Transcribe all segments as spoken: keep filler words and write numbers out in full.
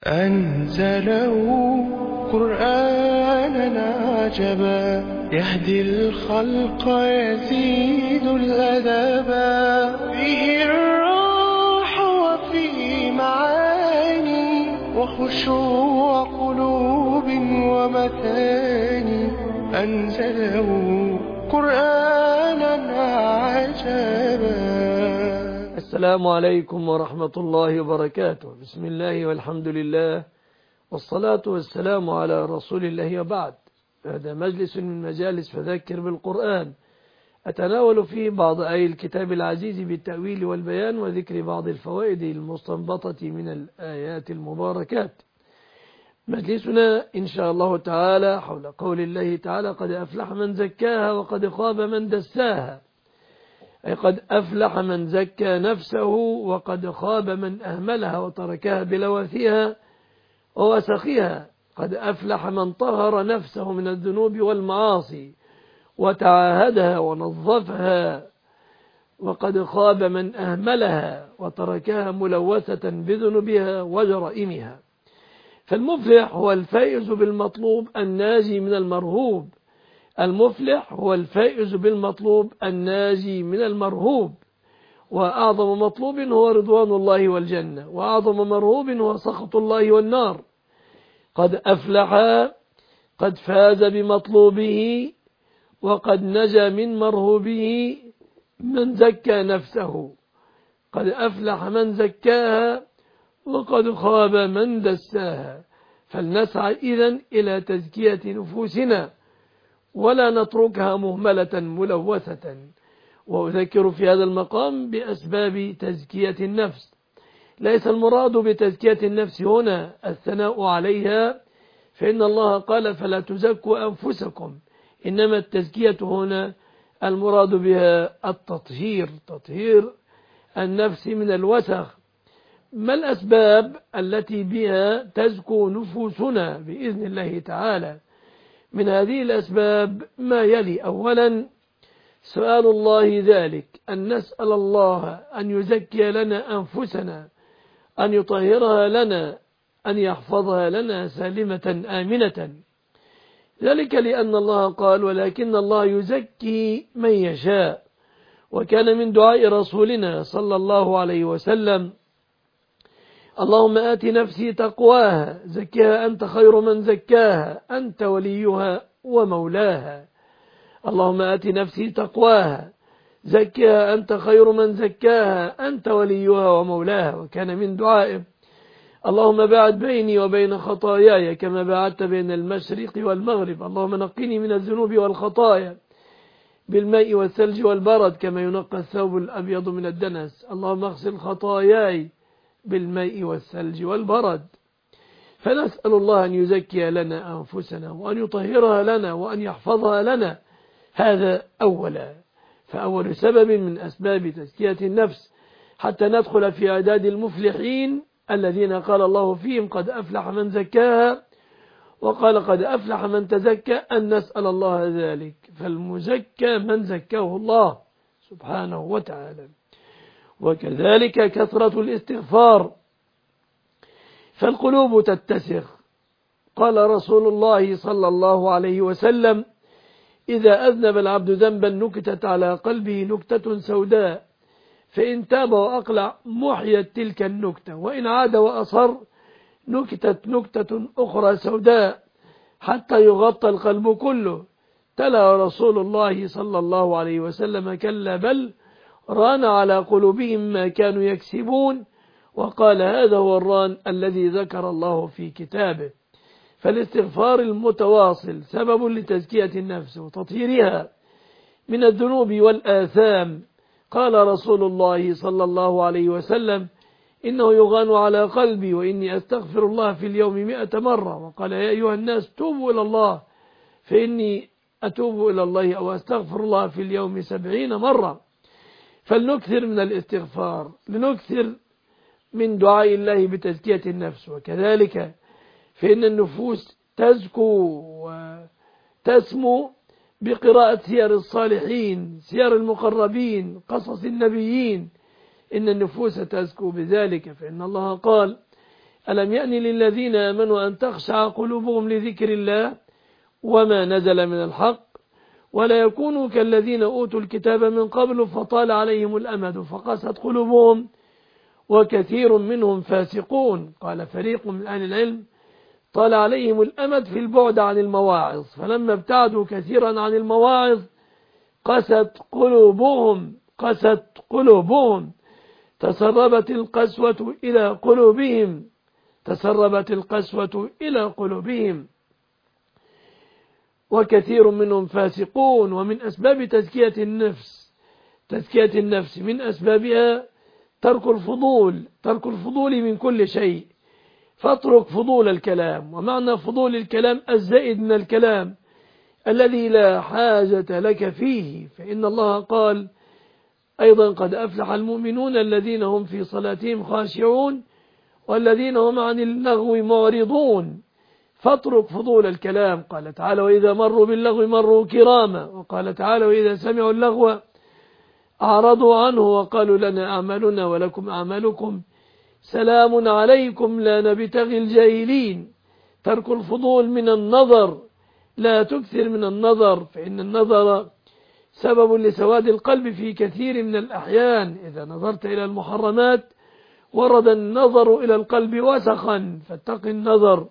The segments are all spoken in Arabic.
أنزله قرآنا عجبا يهدي الخلق يزيد الأدبا فيه الراحة وفيه معاني وخشوع قلوب ومثاني أنزله قرآنا عجبا. السلام عليكم ورحمة الله وبركاته. بسم الله والحمد لله والصلاة والسلام على رسول الله وبعد. هذا مجلس من مجالس فذكر بالقرآن أتناول فيه بعض آي الكتاب العزيز بالتأويل والبيان وذكر بعض الفوائد المستنبطة من الآيات المباركات. مجلسنا إن شاء الله تعالى حول قول الله تعالى: قد أفلح من زكاها وقد خاب من دساها، أي قد أفلح من زكى نفسه وقد خاب من أهملها وتركها بلوثها ووسخها. قد أفلح من طهر نفسه من الذنوب والمعاصي وتعاهدها ونظفها، وقد خاب من أهملها وتركها ملوثة بذنوبها وجرائمها. فالمفلح هو الفائز بالمطلوب الناجي من المرهوب. المفلح هو الفائز بالمطلوب الناجي من المرهوب، وأعظم مطلوب هو رضوان الله والجنة، وأعظم مرهوب هو سخط الله والنار. قد أفلح قد فاز بمطلوبه وقد نجا من مرهوبه من زكى نفسه. قد أفلح من زكاها وقد خاب من دساها. فلنسعى إذن إلى تزكية نفوسنا ولا نتركها مهملة ملوثة. وأذكر في هذا المقام بأسباب تزكية النفس. ليس المراد بتزكية النفس هنا الثناء عليها، فإن الله قال: فلا تزكوا أنفسكم. إنما التزكية هنا المراد بها التطهير، تطهير النفس من الوسخ. ما الأسباب التي بها تزكو نفوسنا بإذن الله تعالى؟ من هذه الأسباب ما يلي: أولا سؤال الله ذلك، أن نسأل الله أن يزكي لنا أنفسنا، أن يطهرها لنا، أن يحفظها لنا سالمة آمنة. ذلك لأن الله قال: ولكن الله يزكي من يشاء. وكان من دعاء رسولنا صلى الله عليه وسلم: اللهم آت نفسي تقواها زكها أنت خير من زكاها أنت وليها ومولاها. اللهم آت نفسي تقواها زكها أنت خير من زكاها أنت وليها ومولاها. وكان من دعائه: اللهم باعد بيني وبين خطاياي كما باعدت بين المشرق والمغرب. اللهم نقني من الذنوب والخطايا بالماء والثلج والبرد كما ينقى الثوب الأبيض من الدنس. اللهم اغسل خطاياي بالماء والثلج والبرد. فنسأل الله أن يزكي لنا أنفسنا وأن يطهرها لنا وأن يحفظها لنا. هذا أولا. فأول سبب من أسباب تزكية النفس حتى ندخل في أعداد المفلحين الذين قال الله فيهم: قد أفلح من زكاها وقال قد أفلح من تزكى، أن نسأل الله ذلك. فالمزكى من زكاه الله سبحانه وتعالى. وكذلك كثرة الاستغفار، فالقلوب تتسخ. قال رسول الله صلى الله عليه وسلم: إذا أذنب العبد ذنبا نكتت على قلبه نكتة سوداء، فإن تاب وأقلع محيت تلك النكتة، وإن عاد وأصر نكتت نكتة أخرى سوداء حتى يغطى القلب كله. تلا رسول الله صلى الله عليه وسلم: كلا بل ران على قلوبهم ما كانوا يكسبون. وقال: هذا هو الران الذي ذكر الله في كتابه. فالاستغفار المتواصل سبب لتزكية النفس وتطهيرها من الذنوب والآثام. قال رسول الله صلى الله عليه وسلم: إنه يغان على قلبي وإني أستغفر الله في اليوم مئة مرة. وقال: يا أيها الناس توبوا إلى الله فإني أتوب إلى الله أو أستغفر الله في اليوم سبعين مرة. فلنكثر من الاستغفار، لنكثر من دعاء الله بتزكية النفس. وكذلك فإن النفوس تزكو وتسمو بقراءة سير الصالحين، سير المقربين، قصص النبيين. إن النفوس تزكو بذلك، فإن الله قال: ألم يأن للذين آمنوا أن تخشع قلوبهم لذكر الله وما نزل من الحق ولا يكونوا كالذين أوتوا الكتاب من قبل فطال عليهم الأمد فقست قلوبهم وكثير منهم فاسقون. قال فريق من أهل العلم طال عليهم الأمد في البعد عن المواعظ، فلما ابتعدوا كثيرا عن المواعظ قست قلوبهم قست قلوبهم تسربت القسوة إلى قلوبهم تسربت القسوة إلى قلوبهم وكثير منهم فاسقون. ومن أسباب تزكية النفس تزكية النفس من أسبابها ترك الفضول ترك الفضول من كل شيء، فاترك فضول الكلام. ومعنى فضول الكلام الزائد من الكلام الذي لا حاجة لك فيه، فإن الله قال أيضا قد أفلح المؤمنون الذين هم في صلاتهم خاشعون والذين هم عن اللغو معرضون. فاترك فضول الكلام. قال تعالى وإذا مروا باللغو مروا كراما، وقال تعالى وإذا سمعوا اللغو أعرضوا عنه وقالوا لنا أعمالنا ولكم أعمالكم سلام عليكم لا نبتغي الجاهلين. ترك الفضول من النظر، لا تكثر من النظر، فإن النظر سبب لسواد القلب في كثير من الأحيان. إذا نظرت إلى المحرمات ورد النظر إلى القلب وسخا فاتق النظر.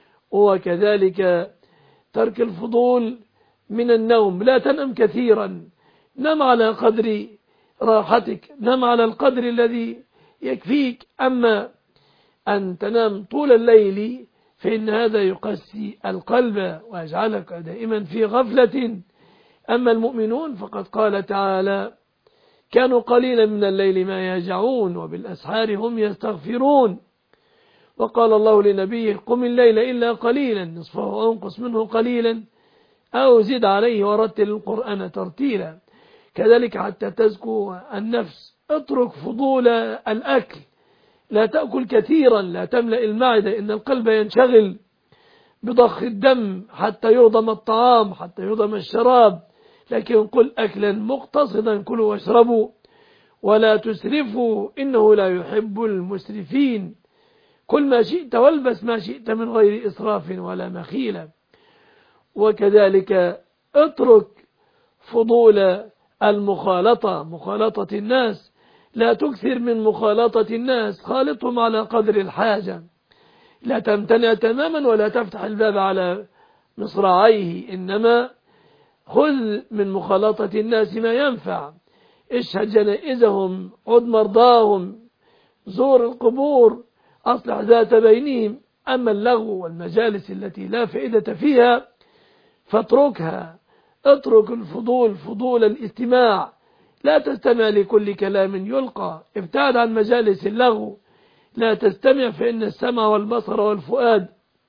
وكذلك ترك الفضول من النوم، لا تنم كثيرا، نم على قدر راحتك، نم على القدر الذي يكفيك. أما أن تنام طول الليل فإن هذا يقسي القلب ويجعلك دائما في غفلة. أما المؤمنون فقد قال تعالى كانوا قليلا من الليل ما يهجعون وبالأسحار هم يستغفرون. وقال الله لنبيه قم الليل إلا قليلا نصفه أو انقص منه قليلا أو زد عليه ورتل القرآن ترتيلا. كذلك حتى تزكو النفس اترك فضول الأكل، لا تأكل كثيرا، لا تملأ المعدة، إن القلب ينشغل بضخ الدم حتى يهضم الطعام حتى يهضم الشراب، لكن قل أكلا مقتصدا كلوا واشربوا ولا تسرفوا إنه لا يحب المسرفين. كل ما شئت والبس ما شئت من غير إسراف ولا مخيلة. وكذلك اترك فضول المخالطة، مخالطة الناس، لا تكثر من مخالطة الناس، خالطهم على قدر الحاجة، لا تمتنع تماما ولا تفتح الباب على مصراعيه، إنما خذ من مخالطة الناس ما ينفع، اشهد جنائزهم، عد مرضاهم، زور القبور، أصلح ذات بينهم. أما اللغو والمجالس التي لا فائدة فيها فاتركها. اترك الفضول فضول الاستماع، لا تستمع لكل كلام يلقى، ابتعد عن مجالس اللغو، لا تستمع فإن السمع والبصر والفؤاد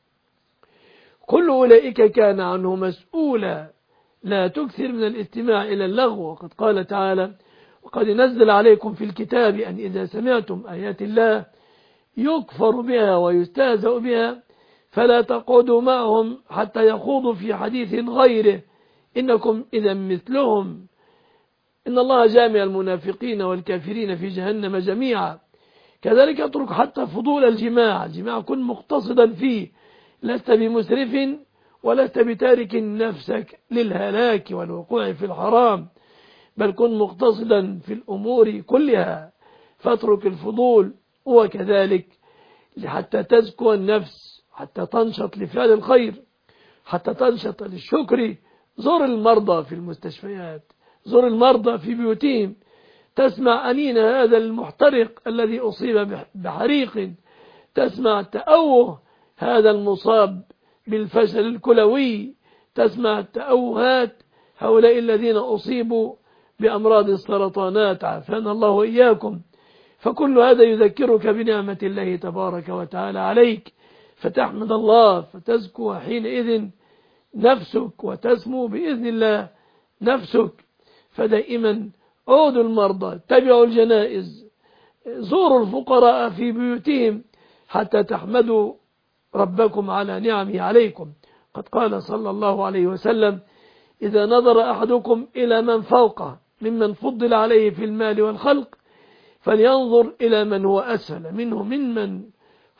كل أولئك كان عنه مسؤولا. لا تكثر من الاستماع إلى اللغو. وقد قال تعالى وقد نزل عليكم في الكتاب أن إذا سمعتم آيات الله يكفر بها ويستهزأ بها فلا تقعدوا معهم حتى يخوضوا في حديث غيره إنكم إذا مثلهم إن الله جامع المنافقين والكافرين في جهنم جميعا. كذلك اترك حتى فضول الجماع، الجماع كن مقتصدا فيه، لست بمسرف ولست بتارك نفسك للهلاك والوقوع في الحرام، بل كن مقتصدا في الأمور كلها، فاترك الفضول. وكذلك حتى تزكو النفس، حتى تنشط لفعل الخير، حتى تنشط للشكر، زور المرضى في المستشفيات، زور المرضى في بيوتهم، تسمع أنين هذا المحترق الذي أصيب بحريق، تسمع تأوه هذا المصاب بالفشل الكلوي، تسمع تأوهات هؤلاء الذين أصيبوا بأمراض السرطانات، عافانا الله وإياكم. فكل هذا يذكرك بنعمة الله تبارك وتعالى عليك، فتحمد الله فتزكو حينئذ نفسك وتسمو بإذن الله نفسك. فدائما عودوا المرضى، اتبعوا الجنائز، زوروا الفقراء في بيوتهم حتى تحمدوا ربكم على نعمه عليكم. قد قال صلى الله عليه وسلم إذا نظر أحدكم إلى من فوقه ممن فضل عليه في المال والخلق فلينظر إلى من هو أسفل منه ممن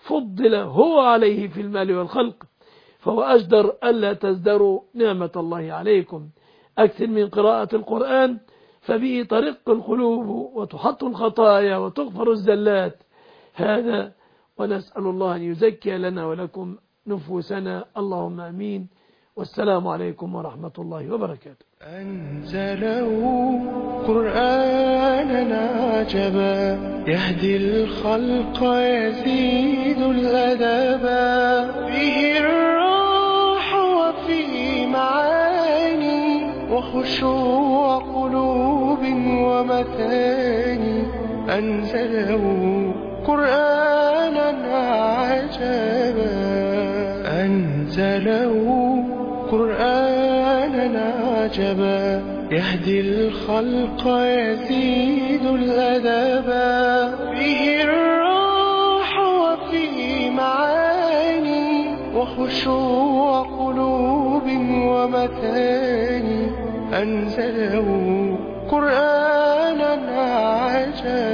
فضل هو عليه في المال والخلق، فهو أجدر ألا تزدروا نعمة الله عليكم. أكثر من قراءة القرآن، فبه ترق القلوب وتحط الخطايا وتغفر الزلات. هذا ونسأل الله أن يزكي لنا ولكم نفوسنا، اللهم أمين. والسلام عليكم ورحمة الله وبركاته. أنزله قرآنا عجبا يهدي الخلق يزيد الأدبا، به الراحة وفيه معاني وخشوع قلوب ومثاني. أنزله قرآنا عجبا أنزله قرآنا عجبا يهدي الخلق يزيد الأدبا، به الراحة وفيه معاني وخشوع قلوب ومثاني. أنزله قرآنا عجبا